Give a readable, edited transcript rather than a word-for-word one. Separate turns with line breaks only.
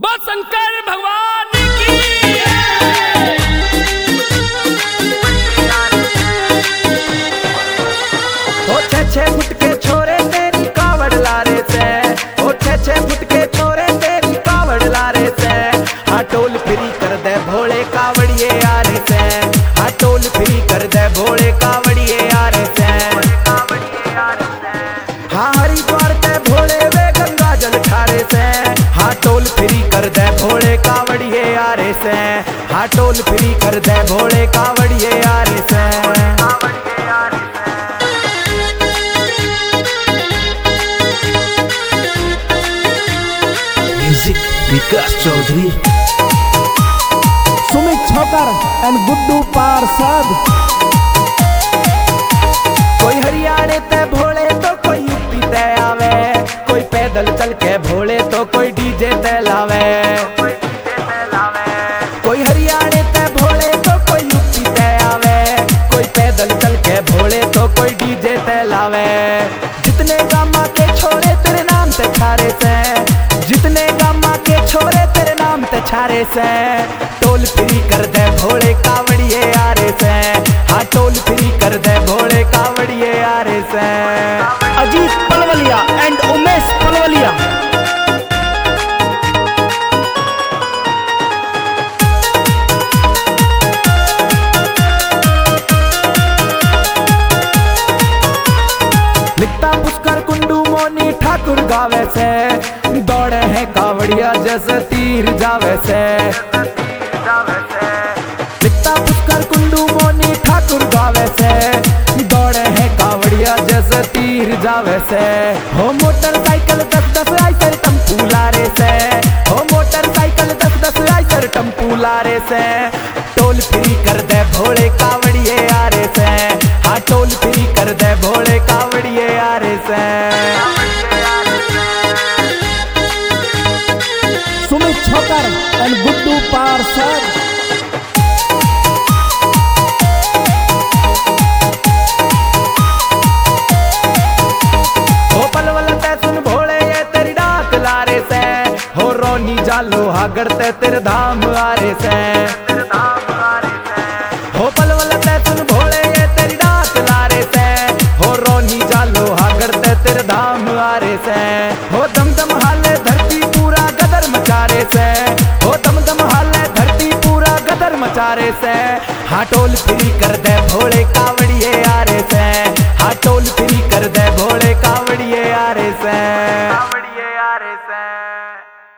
बोल शंकर भगवान की।
ओ 6-6 फुट के छोरे तेरी कावड़ लारे से, ओ 6-6 फुट के छोरे तेरी कावड़ लारे से। हाँ टोल फ्री कर दे भोले कावड़िए यारे से, हाँ टोल फ्री कर दे भोले कावड़िए यारे से। हाँ हरिद्वार ते भोले वे गंगा जल खारे से। हाँ टोल फ्री कर दे भोले कावड़िए यारे से, हाँ टोल फ्री कर दे भोले कावड़िए यारे से।
Music Vikas Chaudhary,
Sumit Chhokar and Guddu Parshad.
कोई हरियाणे ते भोले तो कोई यूपी ते आवे, कोई पैदल चल के भोले तो कोई डीजे ते लावे। कोई हरियाणे ते भोले तो कोई यूपी ते आवे, कोई पैदल चल के भोले तो कोई डीजे ते लावे। जितने गामा के छोरे तेरे नाम ते छारे से, जितने गामा के छोरे तेरे नाम ते छारे से। टोल फ्री कर दे भोले कावड़िए यारे से, हाँ टोल फ्री कर दे भोले कावड़िए यारे से।
अजीत पलवलिया एंड उमेश पलवलिया।
लिखता पुष्कर कुंडू मोनी ठाकुर गावे से, दौड़े हैं कावड़िया जैसे तीर जावे से। लिखता पुष्कर कुंडू मोनी ठाकुर गावे से, दौड़े हैं कावड़िया जैसे तीर जावे से। हो मोटरसाइकिल 10-10 आइसर टम्पू लारे से, हो मोटरसाइकिल 10-10 आइसर टम्पू लारे से। टोल फ्री कर दे भोले कावड़िए यारे से, हाँ टोल फ्री कर दे भोले कावड़िए यारे से।
सुमित छोकर एंड गुड्डू पार्षद।
हो पलवल ते सुन भोले ये तेरी डाक लारे से, हो रोनी जालो हागड़ ते तेरे धाम आरे से। हो पलवल ते सुन भोले ये तेरी डाक लारे से, हो रोनी जालो हागड़ ते तेरे धाम आरे से। हो दमदम हाले धरती पूरा गदर मचारे से, हो दमदम हाले धरती पूरा गदर मचारे से। हाँ टोल फ्री कर दे भोले कावड़िए यारे से, हाँ टोल